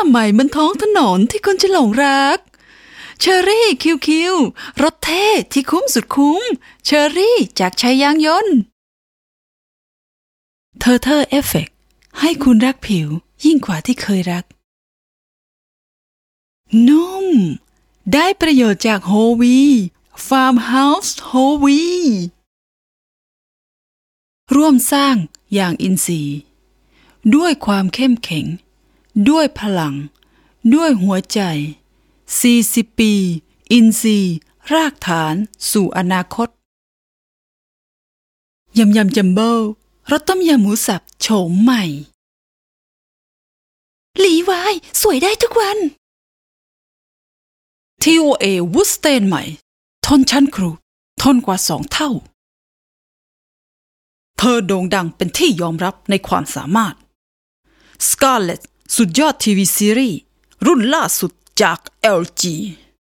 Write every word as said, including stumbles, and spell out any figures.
ใหม่บนท้องถนนที่คุณจะหลงรักเชอรี่คิวคิวรถเท่ที่คุ้มสุดคุ้มเชอรี่จากชัยยางยนต์เทอร์เทอร์เอฟเฟกต์ให้คุณรักผิวยิ่งกว่าที่เคยรักนุ่มได้ประโยชน์จากโฮวีฟาร์มเฮาส์โฮวีร่วมสร้างอย่างอินทรีย์ด้วยความเข้มแข็งด้วยพลังด้วยหัวใจสี่สิบปีอินทรีย์รากฐานสู่อนาคตยำยำจัมโบ้รสต้มยำหมูสับโฉมใหม่หลีวายสวยได้ทุกวัน ที โอ เอ วูดสเตนใหม่ทนชั้นครูทนกว่าสองเท่าเธอโด่งดังเป็นที่ยอมรับในความสามารถ Scarlett สุดยอดทีวีซีรีส์รุ่นล่าสุดจาก แอล จี